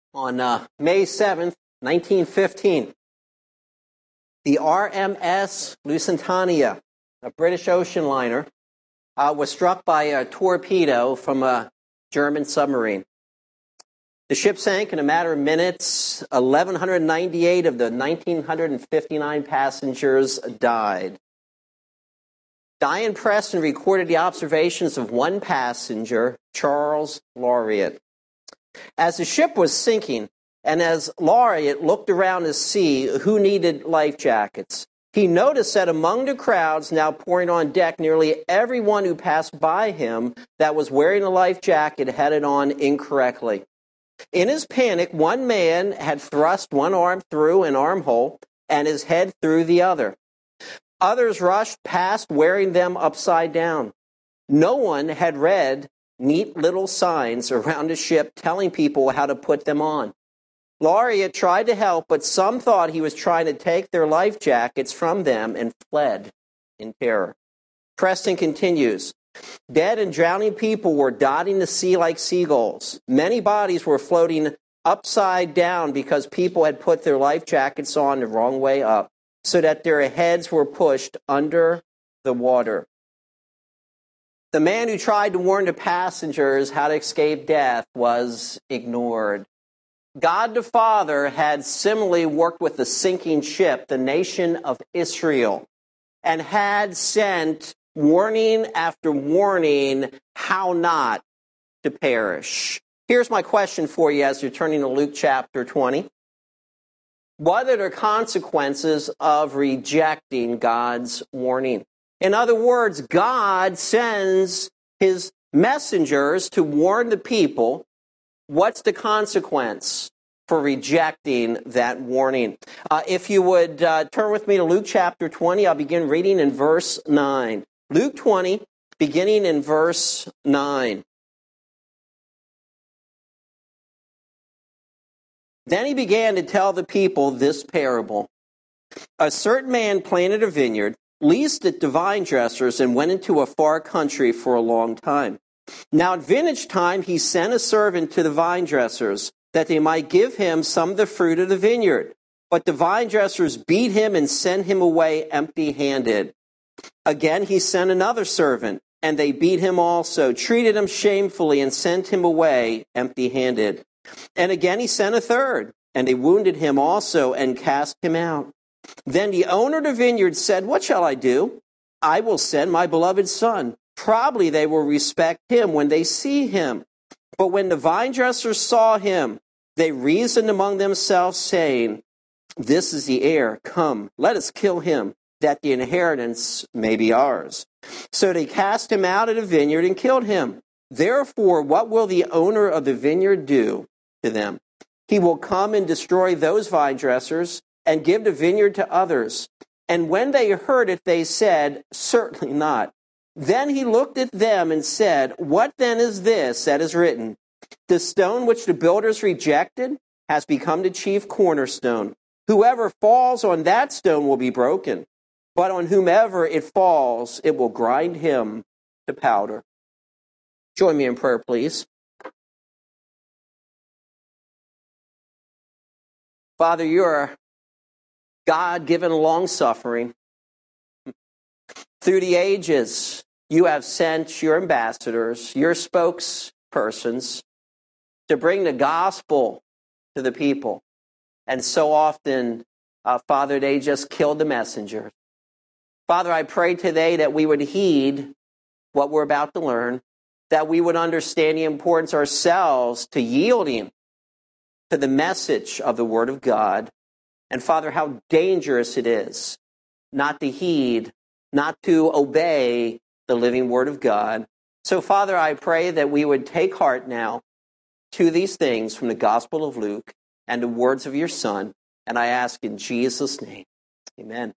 On May 7th, 1915, the RMS Lusitania, a British ocean liner, was struck by a torpedo from a German submarine. The ship sank in a matter of minutes. 1,198 of the 1,959 passengers died. Diane Preston recorded the observations of one passenger, Charles Laureate. As the ship was sinking, and as Laureate looked around to see who needed life jackets, he noticed that among the crowds now pouring on deck, nearly everyone who passed by him that was wearing a life jacket had it on incorrectly. In his panic, one man had thrust one arm through an armhole and his head through the other. Others rushed past wearing them upside down. No one had read neat little signs around the ship telling people how to put them on. Laureate tried to help, but some thought he was trying to take their life jackets from them and fled in terror. Preston continues, dead and drowning people were dotting the sea like seagulls. Many bodies were floating upside down because people had put their life jackets on the wrong way up, so that their heads were pushed under the water. The man who tried to warn the passengers how to escape death was ignored. God the Father had similarly worked with the sinking ship, the nation of Israel, and had sent warning after warning how not to perish. Here's my question for you as you're turning to Luke chapter 20. What are the consequences of rejecting God's warning? In other words, God sends his messengers to warn the people. What's the consequence for rejecting that warning? If you would turn with me to Luke chapter 20, I'll begin reading in verse 9. Luke 20, beginning in verse 9. Then he began to tell the people this parable. A certain man planted a vineyard, leased it to vine dressers, and went into a far country for a long time. Now at vintage time he sent a servant to the vine dressers, that they might give him some of the fruit of the vineyard. But the vine dressers beat him and sent him away empty-handed. Again he sent another servant, and they beat him also, treated him shamefully, and sent him away empty-handed. And again he sent a third, and they wounded him also and cast him out. Then the owner of the vineyard said, what shall I do? I will send my beloved son. Probably they will respect him when they see him. But when the vine dressers saw him, they reasoned among themselves, saying, this is the heir. Come, let us kill him, that the inheritance may be ours. So they cast him out of the vineyard and killed him. Therefore, what will the owner of the vineyard do to them? He will come and destroy those vine dressers and give the vineyard to others. And when they heard it, they said, certainly not. Then he looked at them and said, what then is this that is written? The stone which the builders rejected has become the chief cornerstone. Whoever falls on that stone will be broken, but on whomever it falls, it will grind him to powder. Join me in prayer, please. Father, you are God-given long-suffering. Through the ages, you have sent your ambassadors, your spokespersons, to bring the gospel to the people. And so often, Father, they just killed the messenger. Father, I pray today that we would heed what we're about to learn, that we would understand the importance ourselves to yielding to the message of the Word of God. And Father, how dangerous it is not to heed, not to obey the living Word of God. So Father, I pray that we would take heart now to these things from the Gospel of Luke and the words of your Son. And I ask in Jesus' name, amen.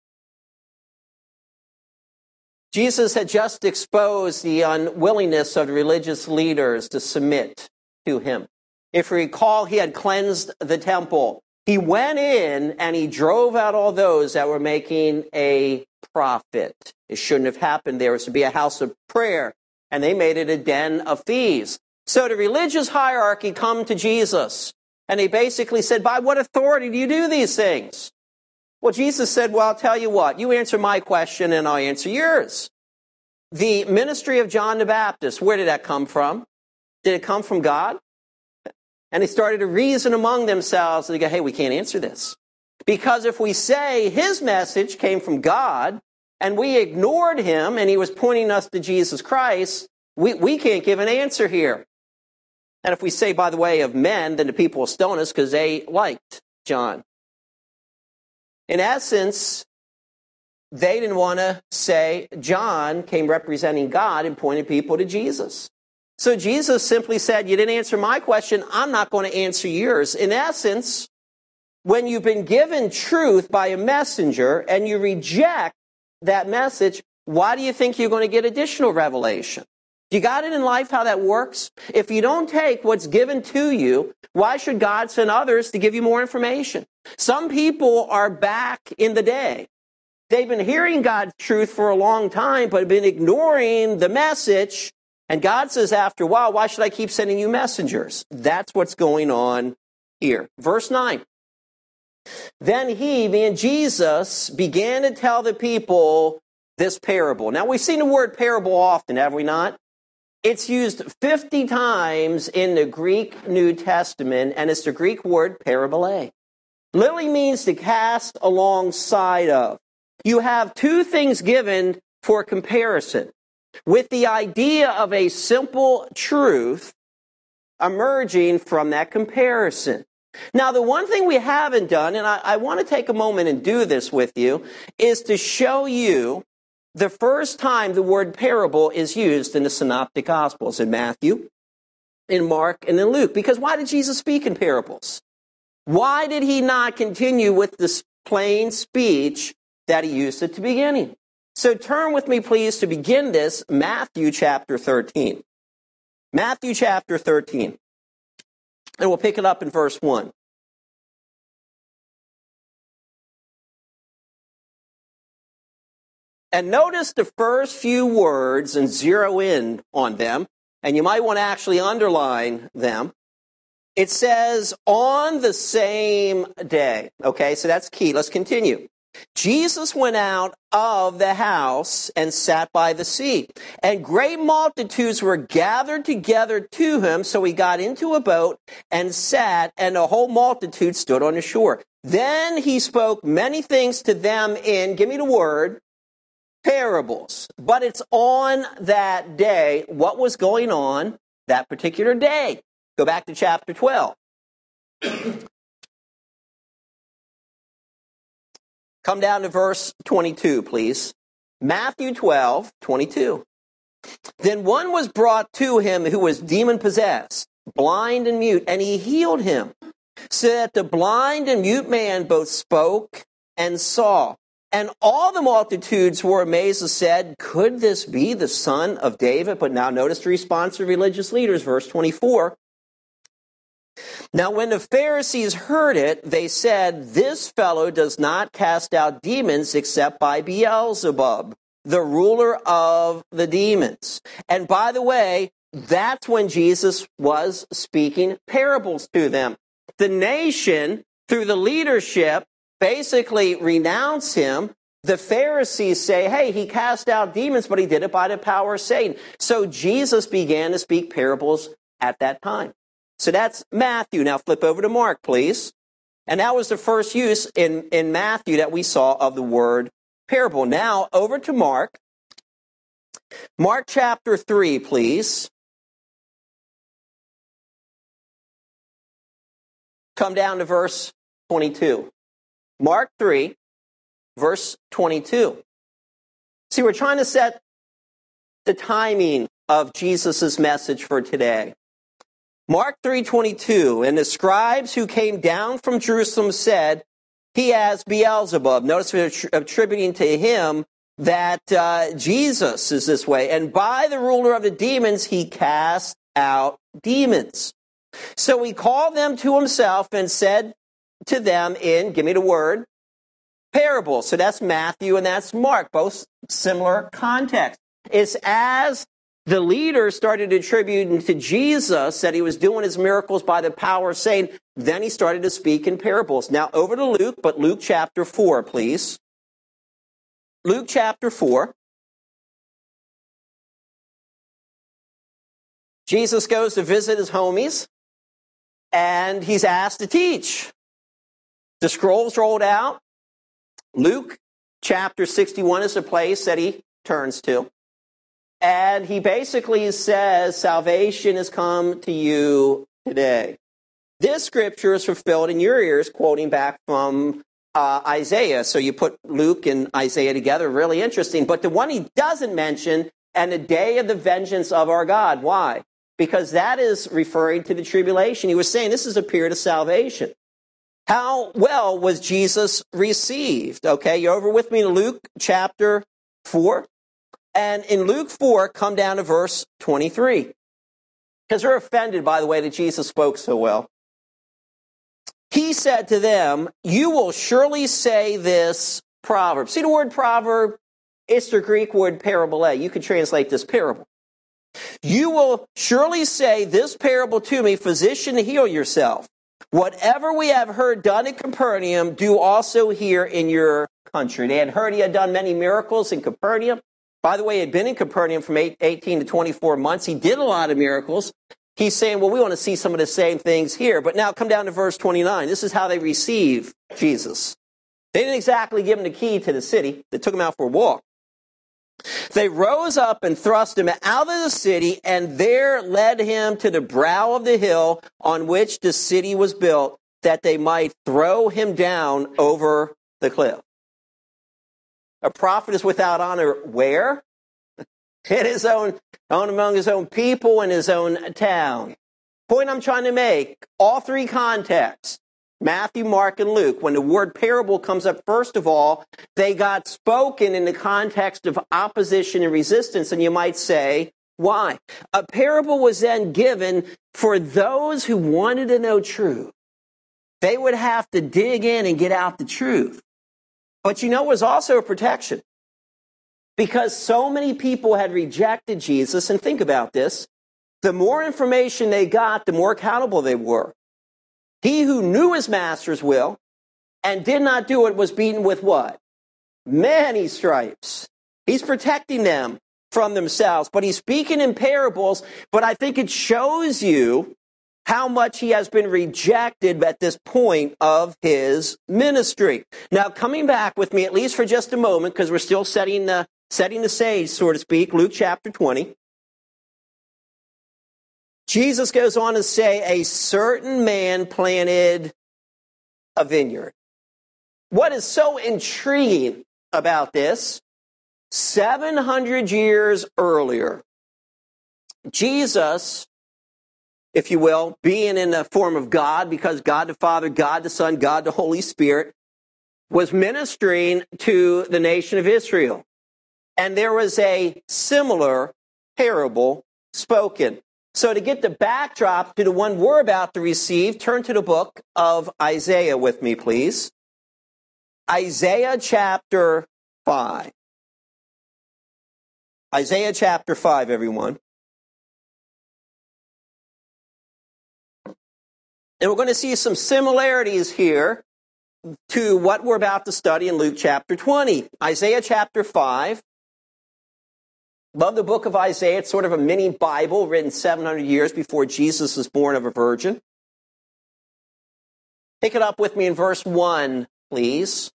Jesus had just exposed the unwillingness of the religious leaders to submit to him. If you recall, he had cleansed the temple. He went in and he drove out all those that were making a profit. It shouldn't have happened. There was to be a house of prayer, and they made it a den of thieves. So the religious hierarchy come to Jesus, And they basically said, by what authority do you do these things? Well, Jesus said, well, I'll tell you what. You answer my question and I'll answer yours. The ministry of John the Baptist, where did that come from? Did it come from God? And they started to reason among themselves. And they go, hey, we can't answer this. Because if we say his message came from God and we ignored him and he was pointing us to Jesus Christ, we can't give an answer here. And if we say by the way of men, then the people will stone us because they liked John. In essence, they didn't want to say John came representing God and pointed people to Jesus. So Jesus simply said, you didn't answer my question, I'm not going to answer yours. In essence, when you've been given truth by a messenger and you reject that message, why do you think you're going to get additional revelation? You got it in life how that works? If you don't take what's given to you, why should God send others to give you more information? Some people are back in the day. They've been hearing God's truth for a long time, but have been ignoring the message. And God says after a while, why should I keep sending you messengers? That's what's going on here. Verse 9. Then he, being Jesus, began to tell the people this parable. Now, we've seen the word parable often, have we not? It's used 50 times in the Greek New Testament, and it's the Greek word parabole. Literally means to cast alongside of. You have two things given for comparison, with the idea of a simple truth emerging from that comparison. Now, the one thing we haven't done, and I want to take a moment and do this with you, is to show you the first time the word parable is used in the Synoptic Gospels, in Matthew, in Mark, and in Luke. Because why did Jesus speak in parables? Why did he not continue with this plain speech that he used at the beginning? So turn with me, please, to begin this, Matthew chapter 13. Matthew chapter 13. And we'll pick it up in verse 1. And notice the first few words and zero in on them. And you might want to actually underline them. It says, on the same day. Okay, so that's key. Let's continue. Jesus went out of the house and sat by the sea, and great multitudes were gathered together to him, so he got into a boat and sat, and the whole multitude stood on the shore. Then he spoke many things to them in, give me the word, parables. But it's on that day, what was going on that particular day? Go back to chapter 12. Come down to verse 22, please. Matthew 12, 22. Then one was brought to him who was demon-possessed, blind and mute, and he healed him, so that the blind and mute man both spoke and saw. And all the multitudes were amazed and said, could this be the son of David? But now notice the response of religious leaders, verse 24. Now, when the Pharisees heard it, they said, this fellow does not cast out demons except by Beelzebub, the ruler of the demons. And by the way, that's when Jesus was speaking parables to them. The nation, through the leadership, basically renounce him. The Pharisees say, hey, he cast out demons, but he did it by the power of Satan. So Jesus began to speak parables at that time. So that's Matthew. Now flip over to Mark, please. And that was the first use in Matthew that we saw of the word parable. Now over to Mark. Mark chapter 3, please. Come down to verse 22. Mark 3, verse 22. See, we're trying to set the timing of Jesus' message for today. Mark 3:22, and the scribes who came down from Jerusalem said, he has Beelzebub. Notice we're attributing to him that Jesus is this way. And by the ruler of the demons, he cast out demons. So he called them to himself and said to them in, give me the word, parable. So that's Matthew and that's Mark, both similar context. It's as the leaders started attributing to Jesus that he was doing his miracles by the power of Satan. Then he started to speak in parables. Now over to Luke, but Luke chapter 4, please. Luke chapter 4. Jesus goes to visit his homies, and he's asked to teach. The scroll's rolled out. Luke chapter 61 is the place that he turns to. And he basically says, salvation has come to you today. This scripture is fulfilled in your ears, quoting back from Isaiah. So you put Luke and Isaiah together, really interesting. But the one he doesn't mention, and the day of the vengeance of our God. Why? Because that is referring to the tribulation. He was saying this is a period of salvation. How well was Jesus received? Okay, you're over with me to Luke chapter 4. And in Luke 4, come down to verse 23. Because they're offended by the way that Jesus spoke so well. He said to them, you will surely say this proverb. See the word proverb? It's the Greek word parabole. You could translate this parable. You will surely say this parable to me, physician, heal yourself. Whatever we have heard done at Capernaum, do also here in your country. They had heard he had done many miracles in Capernaum. By the way, he had been in Capernaum from 18 to 24 months. He did a lot of miracles. He's saying, well, we want to see some of the same things here. But now come down to verse 29. This is how they receive Jesus. They didn't exactly give him the key to the city. They took him out for a walk. They rose up and thrust him out of the city, and there led him to the brow of the hill on which the city was built, that they might throw him down over the cliff. A prophet is without honor where? In his own among his own people in his own town. Point I'm trying to make, all three contexts, Matthew, Mark, and Luke, when the word parable comes up, first of all, they got spoken in the context of opposition and resistance, and you might say, why? A parable was then given for those who wanted to know truth. They would have to dig in and get out the truth. But it was also a protection. Because so many people had rejected Jesus, and think about this, the more information they got, the more accountable they were. He who knew his master's will and did not do it was beaten with what? Many stripes. He's protecting them from themselves, but he's speaking in parables, but I think it shows you how much he has been rejected at this point of his ministry. Now, coming back with me, at least for just a moment, because we're still setting the stage, so to speak, Luke chapter 20. Jesus goes on to say, a certain man planted a vineyard. What is so intriguing about this, 700 years earlier, Jesus, if you will, being in the form of God, because God the Father, God the Son, God the Holy Spirit, was ministering to the nation of Israel. And there was a similar parable spoken. So to get the backdrop to the one we're about to receive, turn to the book of Isaiah with me, please. Isaiah chapter 5. Isaiah chapter 5, everyone. And we're going to see some similarities here to what we're about to study in Luke chapter 20. Isaiah chapter 5. Love the book of Isaiah. It's sort of a mini Bible written 700 years before Jesus was born of a virgin. Pick it up with me in verse 1, please.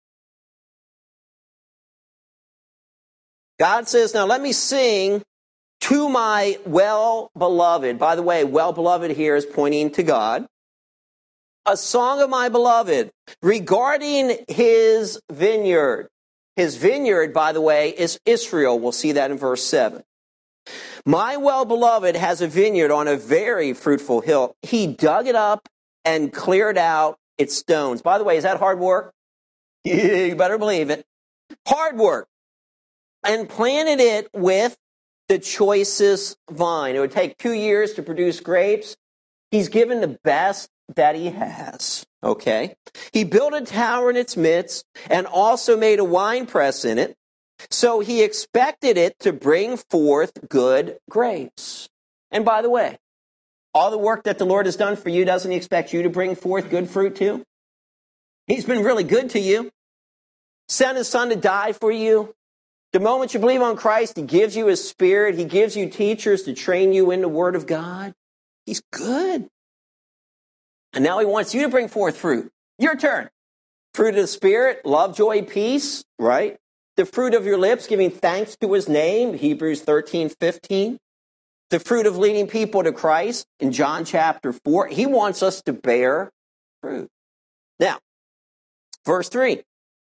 God says, now let me sing to my well-beloved. By the way, well-beloved here is pointing to God. A song of my beloved regarding his vineyard. His vineyard, by the way, is Israel. We'll see that in verse 7. My well-beloved has a vineyard on a very fruitful hill. He dug it up and cleared out its stones. By the way, is that hard work? You better believe it. Hard work. And planted it with the choicest vine. It would take 2 years to produce grapes. He's given the best that he has. Okay. He built a tower in its midst and also made a winepress in it. So he expected it to bring forth good grapes. And by the way, all the work that the Lord has done for you, doesn't he expect you to bring forth good fruit too? He's been really good to you. Sent his son to die for you. The moment you believe on Christ, he gives you his Spirit. He gives you teachers to train you in the Word of God. He's good. And now he wants you to bring forth fruit. Your turn. Fruit of the Spirit, love, joy, peace, right? The fruit of your lips, giving thanks to his name, Hebrews 13:15. The fruit of leading people to Christ in John chapter 4. He wants us to bear fruit. Now, verse 3.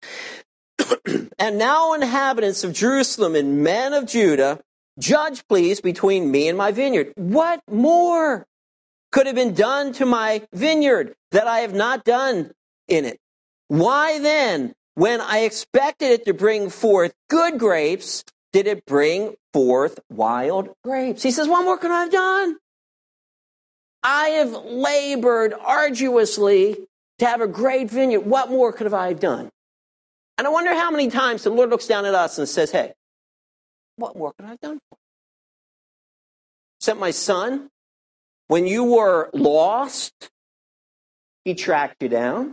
And now, inhabitants of Jerusalem and men of Judah, judge, please, between me and my vineyard. What more could have been done to my vineyard that I have not done in it? Why then, when I expected it to bring forth good grapes, did it bring forth wild grapes? He says, what more could I have done? I have labored arduously to have a great vineyard. What more could I have done? And I wonder how many times the Lord looks down at us and says, hey, what more could I have done? Sent my son. When you were lost, he tracked you down.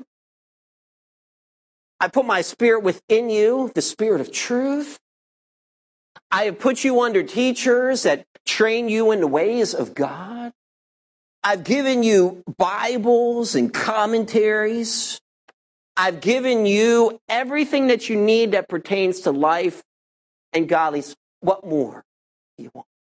I put my Spirit within you, the Spirit of truth. I have put you under teachers that train you in the ways of God. I've given you Bibles and commentaries. I've given you everything that you need that pertains to life and godliness. What more do you want?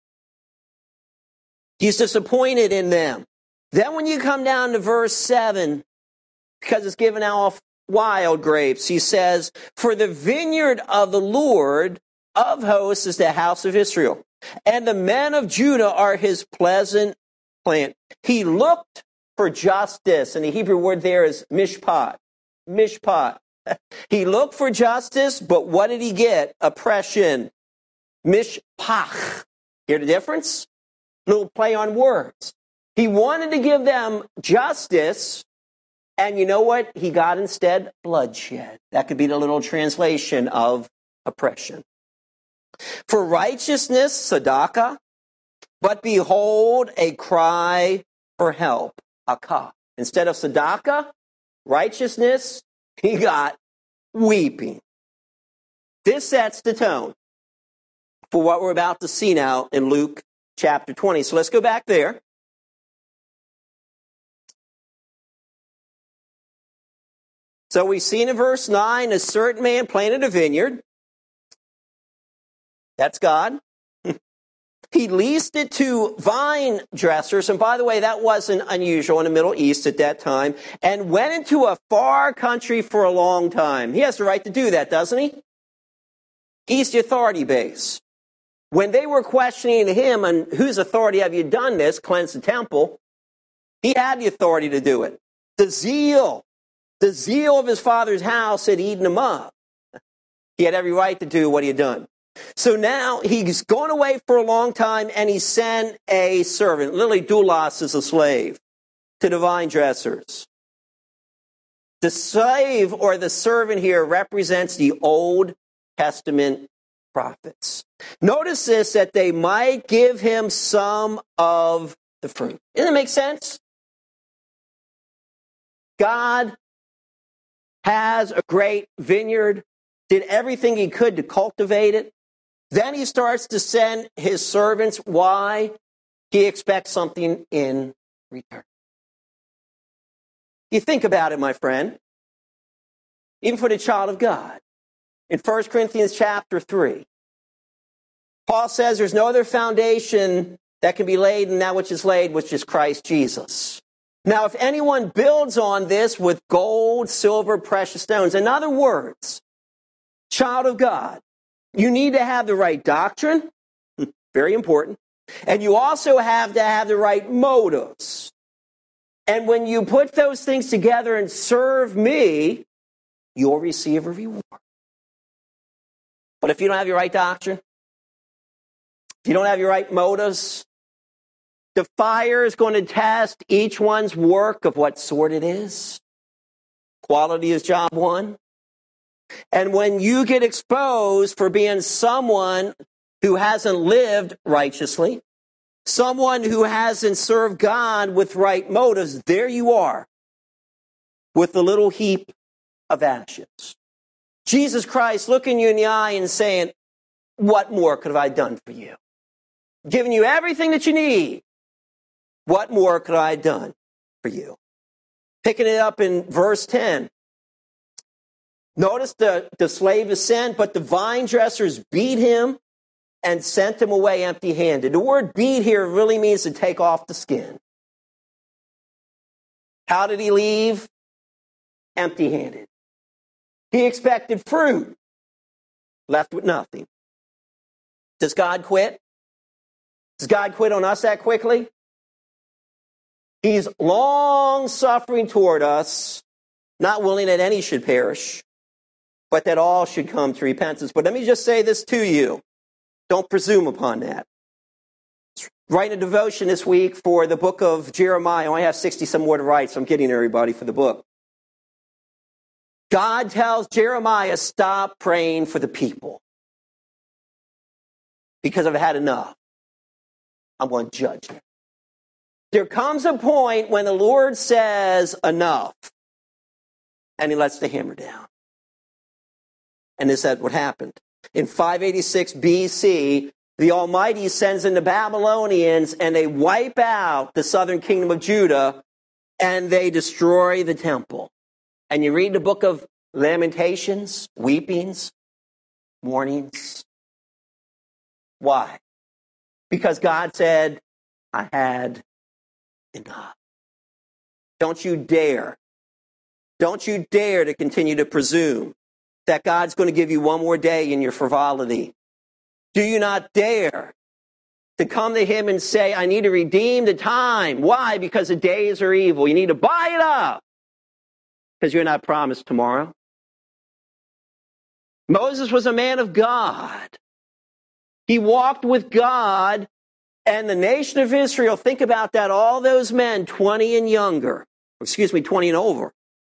He's disappointed in them. Then when you come down to verse 7, because it's given off wild grapes, he says, for the vineyard of the Lord of hosts is the house of Israel, and the men of Judah are his pleasant plant. He looked for justice, and the Hebrew word there is mishpat. Mishpat. He looked for justice, but what did he get? Oppression. Mishpach. Hear the difference? Little play on words. He wanted to give them justice, and you know what? He got instead bloodshed. That could be the little translation of oppression. For righteousness, tzedakah, but behold, a cry for help, akah. Instead of tzedakah, righteousness, he got weeping. This sets the tone for what we're about to see now in Luke chapter 20. So let's go back there. So we've seen in verse 9, a certain man planted a vineyard. That's God. He leased it to vine dressers. And by the way, that wasn't unusual in the Middle East at that time. And went into a far country for a long time. He has the right to do that, doesn't he? He's the authority base. When they were questioning him on whose authority have you done this, cleanse the temple, he had the authority to do it. The zeal of his father's house had eaten him up. He had every right to do what he had done. So now he's gone away for a long time, and he sent a servant. Literally, doulos is a slave to the vine dressers. The slave or the servant here represents the Old Testament prophets. Notice this, that they might give him some of the fruit. Doesn't it make sense? God has a great vineyard, did everything he could to cultivate it. Then he starts to send his servants. Why? He expects something in return. You think about it, my friend. Even for the child of God. In 1 Corinthians chapter 3, Paul says there's no other foundation that can be laid than that which is laid, which is Christ Jesus. Now, if anyone builds on this with gold, silver, precious stones, in other words, child of God, you need to have the right doctrine, very important, and you also have to have the right motives. And when you put those things together and serve me, you'll receive a reward. But if you don't have your right doctrine, if you don't have your right motives, the fire is going to test each one's work of what sort it is. Quality is job one. And when you get exposed for being someone who hasn't lived righteously, someone who hasn't served God with right motives, there you are with the little heap of ashes. Jesus Christ looking you in the eye and saying, what more could have I done for you? Giving you everything that you need. What more could I have done for you? Picking it up in verse 10. Notice the slave is sent, but the vine dressers beat him and sent him away empty-handed. The word beat here really means to take off the skin. How did he leave? Empty-handed. He expected fruit, left with nothing. Does God quit? Does God quit on us that quickly? He's long-suffering toward us, not willing that any should perish, but that all should come to repentance. But let me just say this to you. Don't presume upon that. Writing a devotion this week for the book of Jeremiah. I only have 60-some more to write, so I'm kidding everybody for the book. God tells Jeremiah, stop praying for the people. Because I've had enough. I'm going to judge them. There comes a point when the Lord says enough. And he lets the hammer down. And is that what happened? In 586 BC, the Almighty sends in the Babylonians and they wipe out the southern kingdom of Judah and they destroy the temple. And you read the book of Lamentations, weepings, mournings. Why? Because God said, I had enough. Don't you dare to continue to presume that God's going to give you one more day in your frivolity. Do you not dare to come to him and say, I need to redeem the time. Why? Because the days are evil. You need to buy it up because you're not promised tomorrow. Moses was a man of God. He walked with God, and the nation of Israel, think about that, all those men, 20 and younger, 20 and over,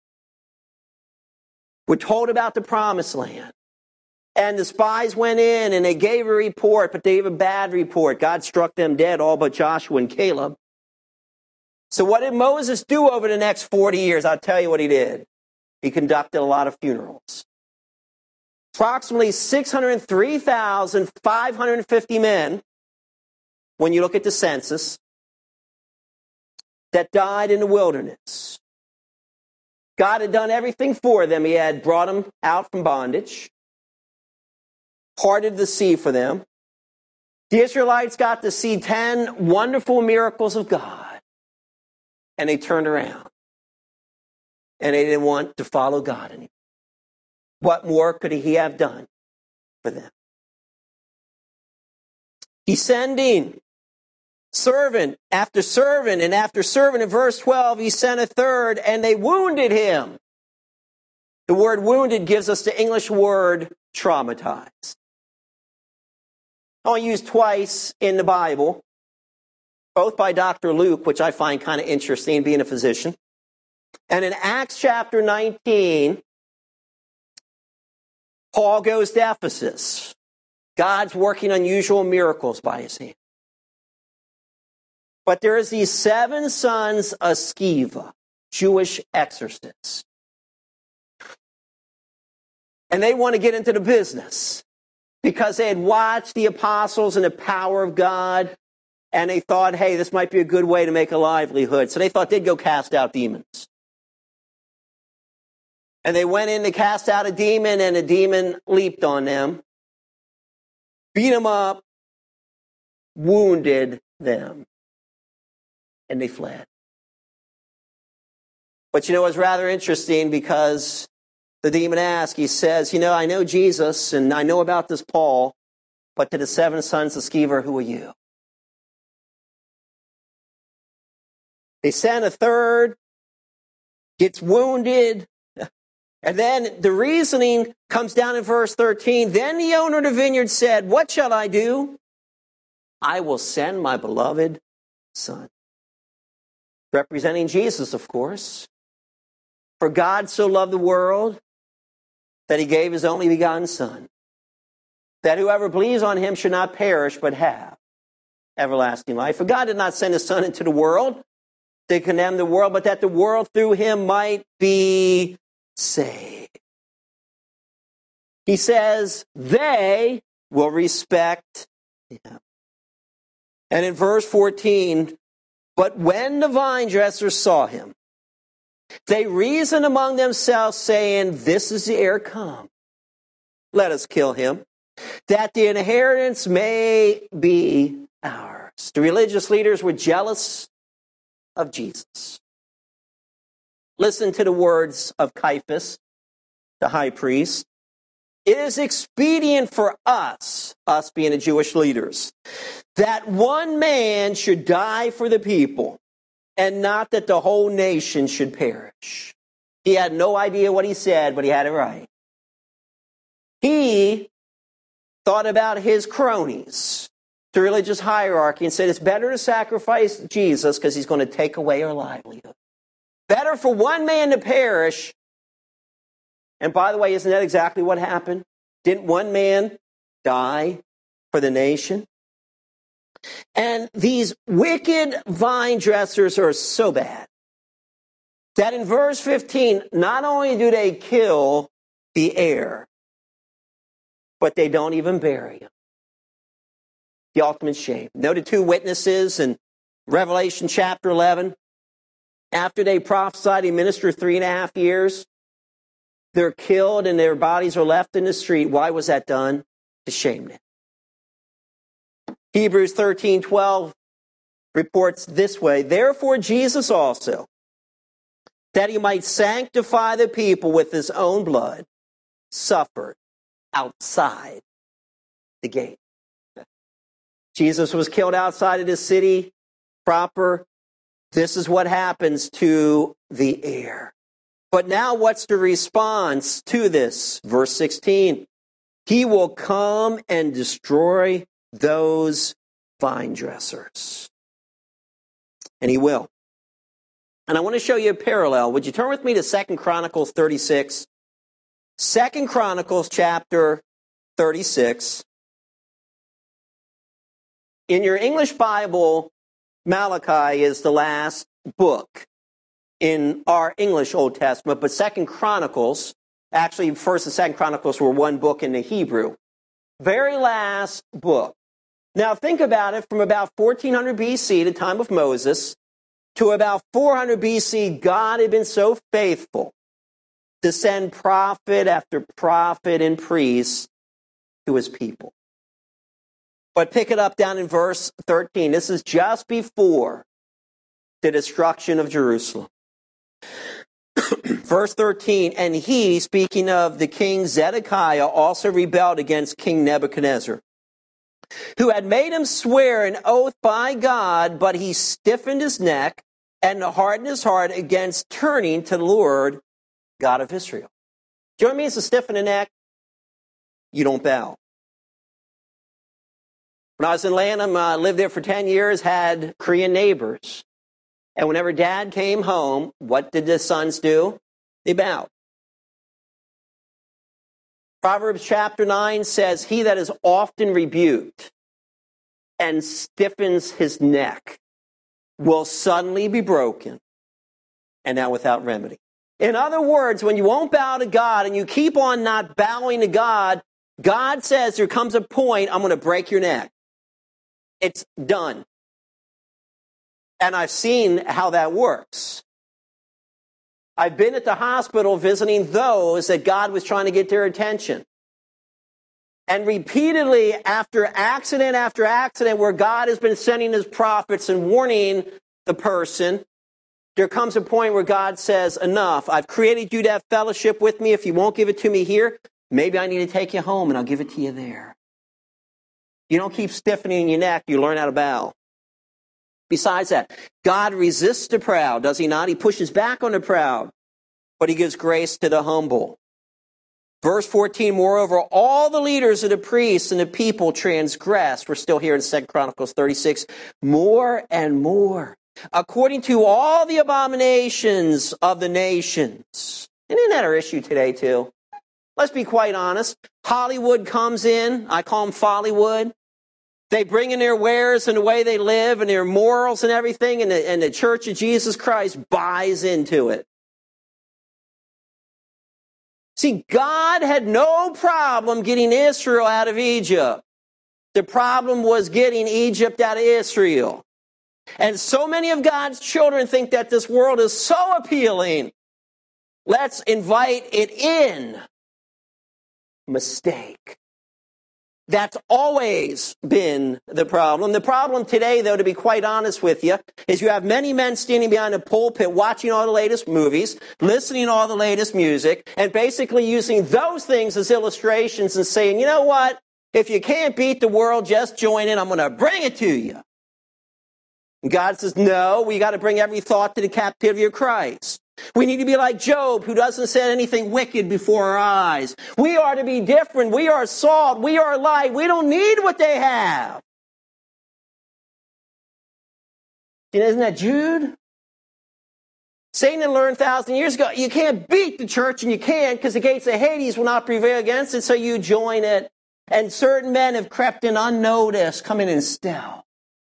were told about the promised land. And the spies went in and they gave a report, but they gave a bad report. God struck them dead, all but Joshua and Caleb. So what did Moses do over the next 40 years? I'll tell you what he did. He conducted a lot of funerals. Approximately 603,550 men, when you look at the census, that died in the wilderness. God had done everything for them. He had brought them out from bondage, parted the sea for them. The Israelites got to see 10 wonderful miracles of God, and they turned around, and they didn't want to follow God anymore. What more could he have done for them? He's sending servant after servant, and after servant, in verse 12, he sent a third, and they wounded him. The word wounded gives us the English word traumatized. Only used twice in the Bible, both by Dr. Luke, which I find kind of interesting, being a physician. And in Acts chapter 19, Paul goes to Ephesus. God's working unusual miracles by his hand. But there is these 7 sons of Sceva, Jewish exorcists. And they want to get into the business because they had watched the apostles and the power of God, and they thought, hey, this might be a good way to make a livelihood. So they thought they'd go cast out demons. And they went in to cast out a demon, and a demon leaped on them, beat them up, wounded them, and they fled. But it's rather interesting because the demon asked, he says, I know Jesus and I know about this Paul, but to the 7 sons of Sceva, who are you? They sent a third, gets wounded, and then the reasoning comes down in verse 13. Then the owner of the vineyard said, what shall I do? I will send my beloved son. Representing Jesus, of course. For God so loved the world that he gave his only begotten Son, that whoever believes on him should not perish, but have everlasting life. For God did not send his Son into the world to condemn the world, but that the world through him might be saved. He says they will respect him. And in verse 14, but when the vine dressers saw him, they reasoned among themselves, saying, this is the heir come. Let us kill him, that the inheritance may be ours. The religious leaders were jealous of Jesus. Listen to the words of Caiaphas, the high priest. It is expedient for us being the Jewish leaders, that one man should die for the people, and not that the whole nation should perish. He had no idea what he said, but he had it right. He thought about his cronies, the religious hierarchy, and said it's better to sacrifice Jesus because he's going to take away our livelihood. Better for one man to perish. And by the way, isn't that exactly what happened? Didn't one man die for the nation? And these wicked vine dressers are so bad that in verse 15, not only do they kill the heir, but they don't even bury him. The ultimate shame. Note the two witnesses in Revelation chapter 11. After they prophesied, he ministered 3.5 years. They're killed and their bodies are left in the street. Why was that done? To shame them. Hebrews 13:12 reports this way, therefore Jesus also, that he might sanctify the people with his own blood, suffered outside the gate. Jesus was killed outside of the city proper. This is what happens to the heir. But now what's the response to this? Verse 16. He will come and destroy those vine dressers. And he will. And I want to show you a parallel. Would you turn with me to 2 Chronicles 36? 2 Chronicles chapter 36. In your English Bible, Malachi is the last book in our English Old Testament, but 2 Chronicles, actually 1st and 2nd Chronicles were one book in the Hebrew. Very last book. Now think about it, from about 1400 BC, the time of Moses, to about 400 BC, God had been so faithful to send prophet after prophet and priest to his people. But pick it up down in verse 13. This is just before the destruction of Jerusalem. Verse 13, and he, speaking of the king Zedekiah, also rebelled against King Nebuchadnezzar, who had made him swear an oath by God, but he stiffened his neck and hardened his heart against turning to the Lord God of Israel. Do you know what it means to stiffen the neck? You don't bow. When I was in Lanham, I lived there for 10 years, had Korean neighbors. And whenever Dad came home, what did the sons do? They bowed. Proverbs chapter 9 says, he that is often rebuked and stiffens his neck will suddenly be broken, and now without remedy. In other words, when you won't bow to God and you keep on not bowing to God, God says there comes a point, I'm going to break your neck. It's done. And I've seen how that works. I've been at the hospital visiting those that God was trying to get their attention. And repeatedly, after accident where God has been sending his prophets and warning the person, there comes a point where God says, enough. I've created you to have fellowship with me. If you won't give it to me here, maybe I need to take you home and I'll give it to you there. You don't keep stiffening your neck, you learn how to bow. Besides that, God resists the proud, does he not? He pushes back on the proud, but he gives grace to the humble. Verse 14, moreover, all the leaders of the priests and the people transgressed. We're still here in 2 Chronicles 36. More and more, according to all the abominations of the nations. And isn't that our issue today, too? Let's be quite honest. Hollywood comes in. I call them Follywood. They bring in their wares and the way they live and their morals and everything, and the Church of Jesus Christ buys into it. See, God had no problem getting Israel out of Egypt. The problem was getting Egypt out of Israel. And so many of God's children think that this world is so appealing. Let's invite it in. Mistake. That's always been the problem. The problem today, though, to be quite honest with you, is you have many men standing behind a pulpit watching all the latest movies, listening to all the latest music, and basically using those things as illustrations and saying, you know what? If you can't beat the world, just join in. I'm going to bring it to you. And God says, no, we got to bring every thought to the captivity of Christ. We need to be like Job, who doesn't set anything wicked before our eyes. We are to be different. We are salt. We are light. We don't need what they have. Isn't that Jude? Satan had learned 1,000 years ago, you can't beat the church, and you can't because the gates of Hades will not prevail against it, so you join it. And certain men have crept in unnoticed, coming in stealth.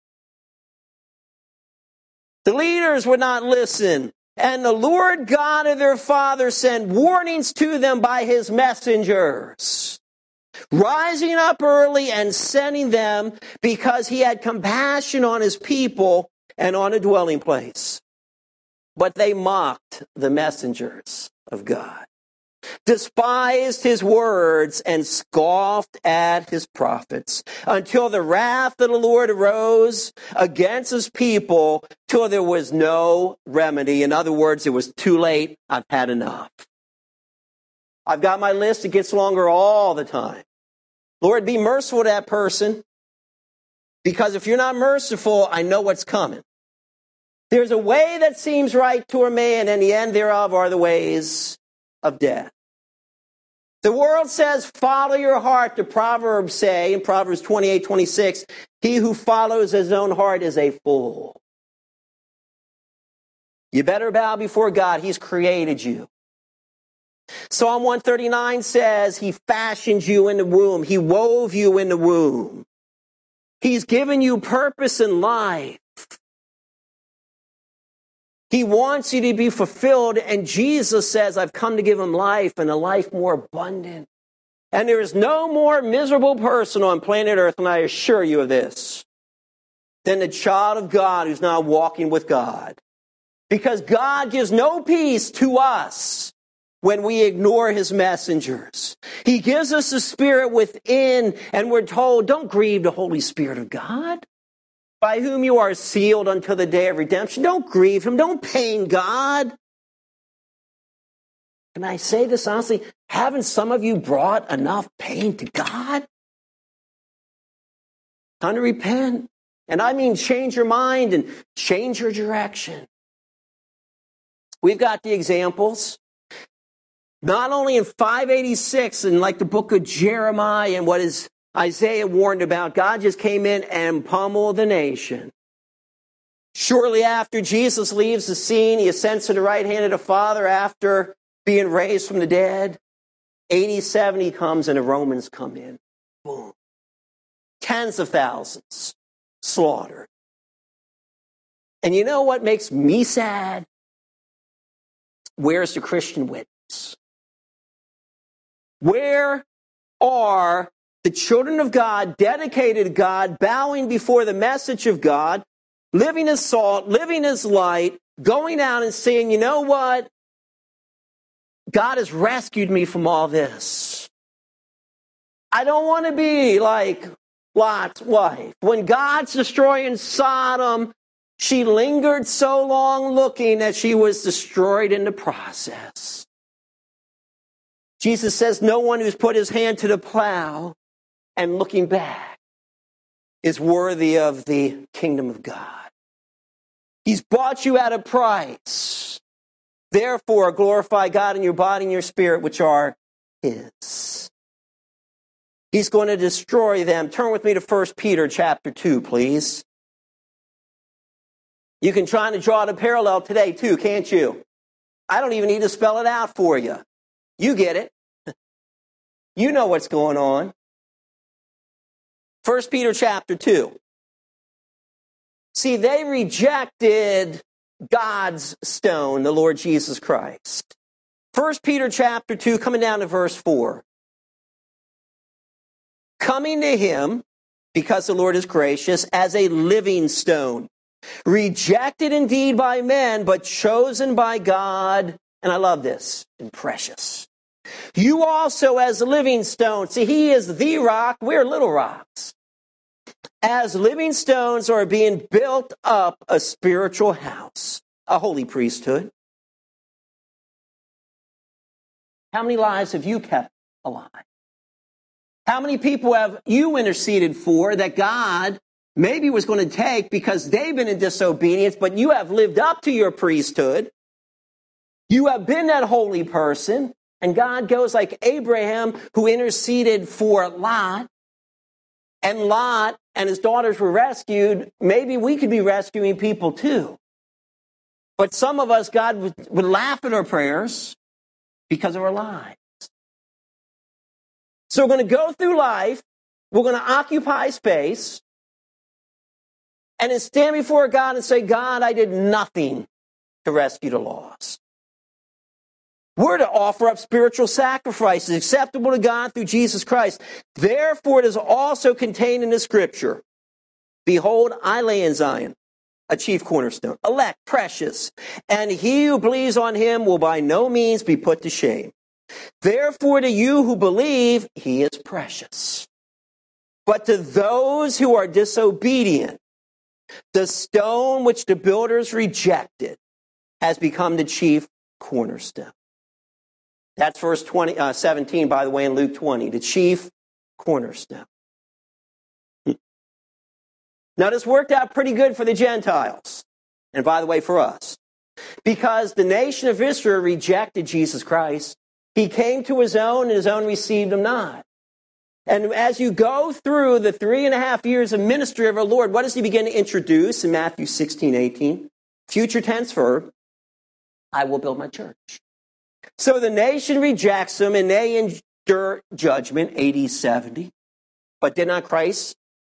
The leaders would not listen. And the Lord God of their father sent warnings to them by his messengers, rising up early and sending them because he had compassion on his people and on a dwelling place. But they mocked the messengers of God, despised his words, and scoffed at his prophets, until the wrath of the Lord arose against his people, till there was no remedy. In other words, it was too late. I've had enough. I've got my list. It gets longer all the time. Lord, be merciful to that person, because if you're not merciful, I know what's coming. There's a way that seems right to a man, and the end thereof are the ways of death. The world says, follow your heart. The Proverbs say, in Proverbs 28:26, he who follows his own heart is a fool. You better bow before God. He's created you. Psalm 139 says, he fashioned you in the womb. He wove you in the womb. He's given you purpose in life. He wants you to be fulfilled, and Jesus says, I've come to give him life, and a life more abundant. And there is no more miserable person on planet Earth, and I assure you of this, than the child of God who's not walking with God. Because God gives no peace to us when we ignore his messengers. He gives us the Spirit within, and we're told, don't grieve the Holy Spirit of God, by whom you are sealed until the day of redemption. Don't grieve him. Don't pain God. Can I say this honestly? Haven't some of you brought enough pain to God? Time to repent. And I mean change your mind and change your direction. We've got the examples. Not only in 586 and like the book of Jeremiah and what is Isaiah warned about, God just came in and pummeled the nation. Shortly after Jesus leaves the scene, he ascends to the right hand of the Father after being raised from the dead. 70 comes and the Romans come in. Boom. Tens of thousands slaughtered. And you know what makes me sad? Where's the Christian witness? Where are the children of God, dedicated to God, bowing before the message of God, living as salt, living as light, going out and saying, you know what? God has rescued me from all this. I don't want to be like Lot's wife. When God's destroying Sodom, she lingered so long looking that she was destroyed in the process. Jesus says no one who's put his hand to the plow and looking back is worthy of the kingdom of God. He's bought you at a price. Therefore, glorify God in your body and your spirit, which are his. He's going to destroy them. Turn with me to 1 Peter chapter 2, please. You can try to draw the parallel today, too, can't you? I don't even need to spell it out for you. You get it. You know what's going on. 1 Peter chapter 2. See, they rejected God's stone, the Lord Jesus Christ. 1 Peter chapter 2, coming down to verse 4. Coming to him, because the Lord is gracious, as a living stone, rejected indeed by men, but chosen by God, and I love this, and precious. You also as living stones, see, he is the rock, we're little rocks. As living stones are being built up a spiritual house, a holy priesthood. How many lives have you kept alive? How many people have you interceded for that God maybe was going to take because they've been in disobedience, but you have lived up to your priesthood? You have been that holy person, and God goes like Abraham, who interceded for Lot, and Lot and his daughters were rescued. Maybe we could be rescuing people too. But some of us, God would laugh at our prayers because of our lives. So we're going to go through life, we're going to occupy space, and then stand before God and say, God, I did nothing to rescue the lost. We're to offer up spiritual sacrifices acceptable to God through Jesus Christ. Therefore, it is also contained in the scripture. Behold, I lay in Zion a chief cornerstone, elect, precious, and he who believes on him will by no means be put to shame. Therefore, to you who believe, he is precious. But to those who are disobedient, the stone which the builders rejected has become the chief cornerstone. That's verse 17, by the way, in Luke 20, the chief cornerstone. Now, this worked out pretty good for the Gentiles, and by the way, for us, because the nation of Israel rejected Jesus Christ. He came to his own, and his own received him not. And as you go through the 3.5 years of ministry of our Lord, what does he begin to introduce in Matthew 16:18? Future tense verb, I will build my church. So the nation rejects him, and they endure judgment, AD 70. But did not Christ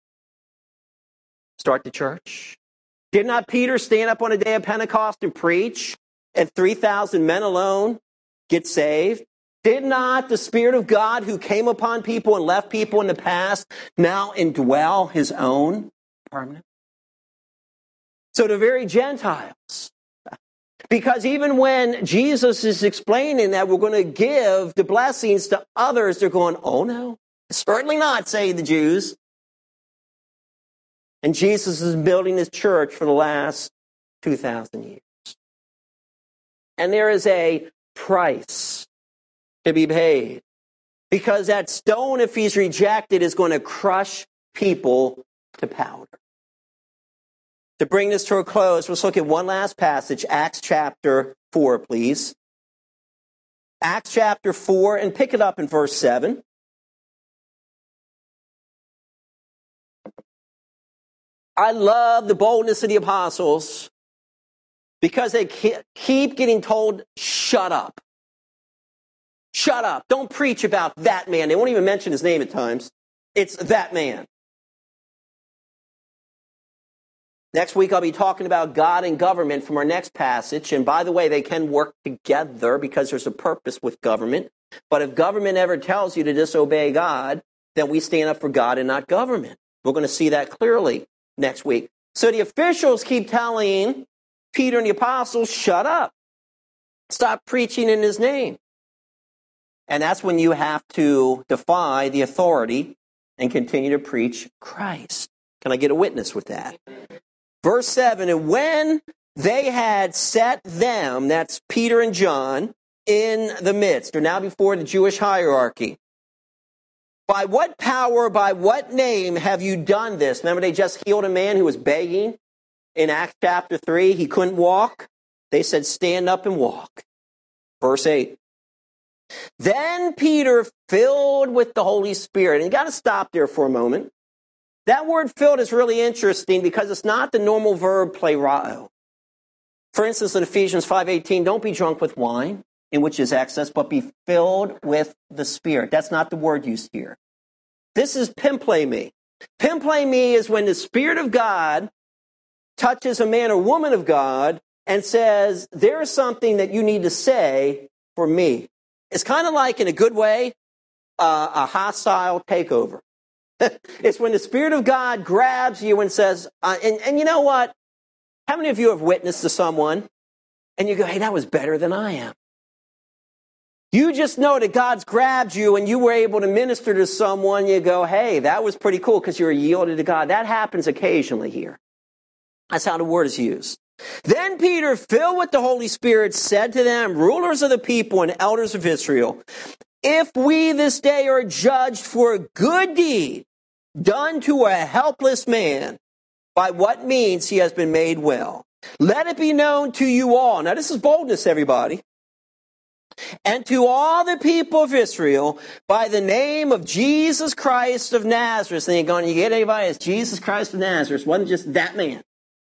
start the church? Did not Peter stand up on a day of Pentecost and preach, and 3,000 men alone get saved? Did not the Spirit of God who came upon people and left people in the past now indwell his own permanent? So the very Gentiles, because even when Jesus is explaining that we're going to give the blessings to others, they're going, oh no, certainly not, say the Jews. And Jesus is building his church for the last 2,000 years. And there is a price to be paid. Because that stone, if he's rejected, is going to crush people to powder. To bring this to a close, let's look at one last passage, Acts chapter 4, please. Acts chapter 4, and pick it up in verse 7. I love the boldness of the apostles because they keep getting told, shut up. Shut up. Don't preach about that man. They won't even mention his name at times. It's that man. Next week, I'll be talking about God and government from our next passage. And by the way, they can work together because there's a purpose with government. But if government ever tells you to disobey God, then we stand up for God and not government. We're going to see that clearly next week. So the officials keep telling Peter and the apostles, shut up. Stop preaching in his name. And that's when you have to defy the authority and continue to preach Christ. Can I get a witness with that? Verse 7, and when they had set them, that's Peter and John, in the midst, or now before the Jewish hierarchy, by what power, by what name have you done this? Remember, they just healed a man who was begging in Acts chapter 3. He couldn't walk. They said, stand up and walk. Verse 8. Then Peter, filled with the Holy Spirit, and you got to stop there for a moment. That word filled is really interesting because it's not the normal verb plerao. For instance, in Ephesians 5:18, don't be drunk with wine. in which is excess, but be filled with the Spirit. That's not the word used here. This is pimpleme. Pimpleme is when the Spirit of God touches a man or woman of God and says, there's something that you need to say for me. It's kind of like, in a good way, a hostile takeover. It's when the Spirit of God grabs you and says, and you know what? How many of you have witnessed to someone and you go, hey, that was better than I am? You just know that God's grabbed you and you were able to minister to someone. You go, hey, that was pretty cool because you were yielded to God. That happens occasionally here. That's how the word is used. Then Peter, filled with the Holy Spirit, said to them, rulers of the people and elders of Israel, if we this day are judged for a good deed done to a helpless man, by what means he has been made well, let it be known to you all. Now this is boldness, everybody. And to all the people of Israel, by the name of Jesus Christ of Nazareth. And you're going, you get anybody? It's Jesus Christ of Nazareth. It wasn't just that man.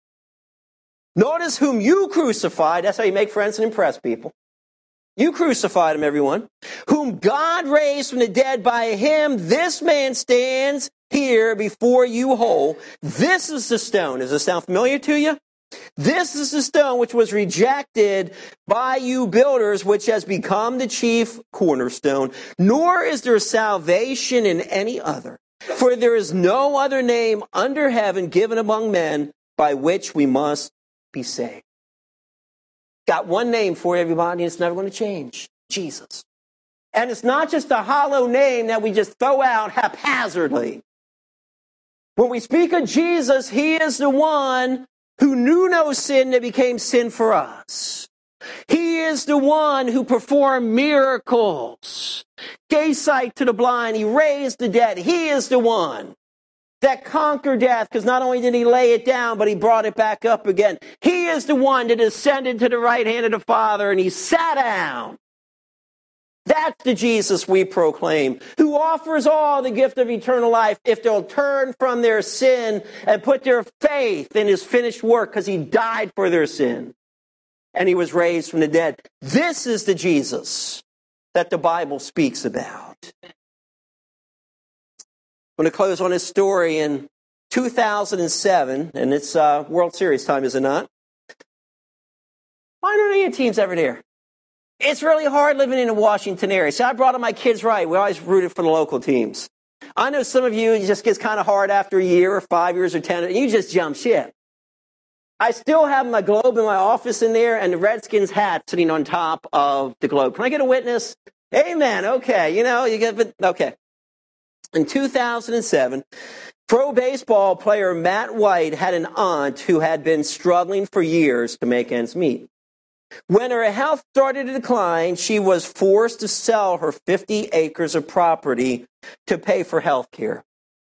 Notice whom you crucified. That's how you make friends and impress people. You crucified him, everyone. Whom God raised from the dead. By him, this man stands here before you whole. This is the stone. Does this sound familiar to you? This is the stone which was rejected by you builders, which has become the chief cornerstone. Nor is there salvation in any other. For there is no other name under heaven given among men by which we must be saved. Got one name for everybody, and it's never going to change. Jesus. And it's not just a hollow name that we just throw out haphazardly. When we speak of Jesus, he is the one who knew no sin that became sin for us. He is the one who performed miracles, gave sight to the blind, he raised the dead. He is the one that conquered death, because not only did he lay it down, but he brought it back up again. He is the one that ascended to the right hand of the Father, and he sat down. That's the Jesus we proclaim, who offers all the gift of eternal life if they'll turn from their sin and put their faith in his finished work, because he died for their sin and he was raised from the dead. This is the Jesus that the Bible speaks about. I'm going to close on this story. In 2007, and it's World Series time, is it not? Why aren't any teams ever there? It's really hard living in the Washington area. So I brought up my kids right. We always rooted for the local teams. I know some of you, it just gets kind of hard after a year or 5 years or 10, and you just jump ship. I still have my globe in my office in there and the Redskins hat sitting on top of the globe. Can I get a witness? Amen. Okay. You get, okay. In 2007, pro baseball player Matt White had an aunt who had been struggling for years to make ends meet. When her health started to decline, she was forced to sell her 50 acres of property to pay for health care.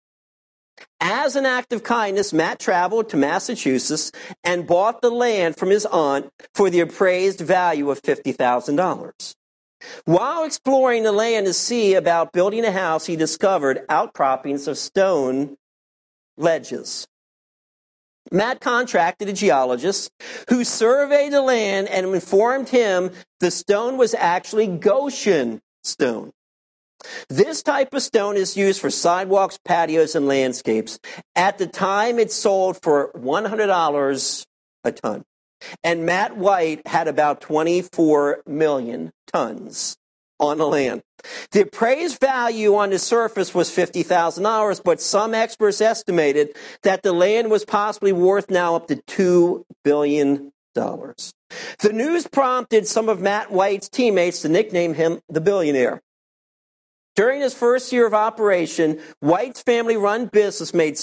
As an act of kindness, Matt traveled to Massachusetts and bought the land from his aunt for the appraised value of $50,000. While exploring the land to see about building a house, he discovered outcroppings of stone ledges. Matt contracted a geologist who surveyed the land and informed him the stone was actually Goshen stone. This type of stone is used for sidewalks, patios, and landscapes. At the time, it sold for $100 a ton. And Matt White had about 24 million tons on the land. The appraised value on the surface was $50,000, but some experts estimated that the land was possibly worth now up to $2 billion. The news prompted some of Matt White's teammates to nickname him the billionaire. During his first year of operation, White's family-run business made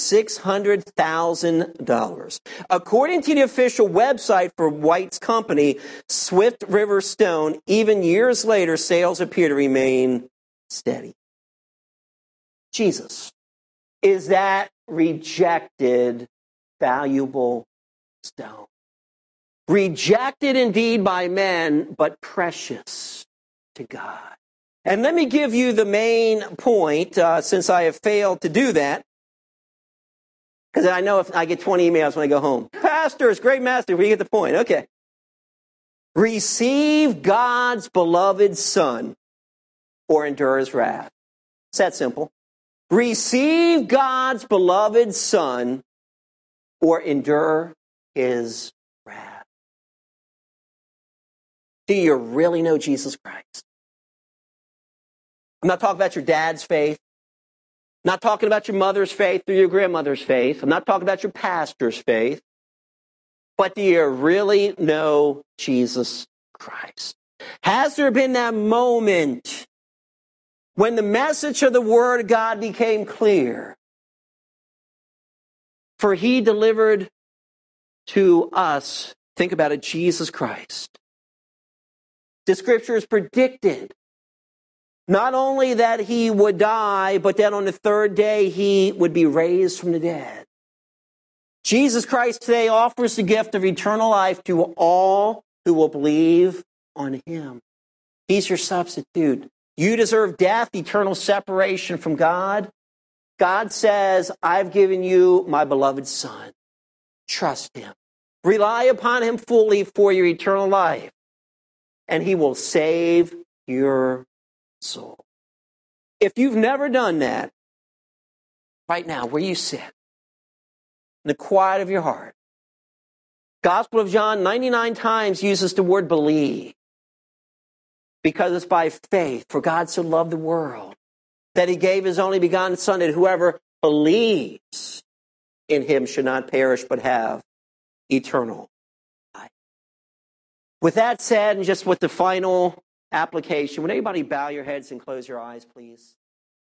$600,000. According to the official website for White's company, Swift River Stone, even years later, sales appear to remain steady. Jesus is that rejected, valuable stone. Rejected indeed by men, but precious to God. And let me give you the main point, since I have failed to do that. Because I know if I get 20 emails when I go home. Pastors, great master, we get the point. Okay. Receive God's beloved Son or endure his wrath. It's that simple. Receive God's beloved Son or endure his wrath. Do you really know Jesus Christ? I'm not talking about your dad's faith. I'm not talking about your mother's faith or your grandmother's faith. I'm not talking about your pastor's faith. But do you really know Jesus Christ? Has there been that moment when the message of the Word of God became clear? For he delivered to us, think about it, Jesus Christ. The Scriptures predicted not only that he would die, but that on the third day he would be raised from the dead. Jesus Christ today offers the gift of eternal life to all who will believe on him. He's your substitute. You deserve death, eternal separation from God. God says, I've given you my beloved Son. Trust him. Rely upon him fully for your eternal life, and he will save your soul. If you've never done that, right now, where you sit, in the quiet of your heart, Gospel of John 99 times uses the word believe, because it's by faith. For God so loved the world that he gave his only begotten Son, that whoever believes in him should not perish but have eternal life. With that said, and just with the final application, would anybody bow your heads and close your eyes, please?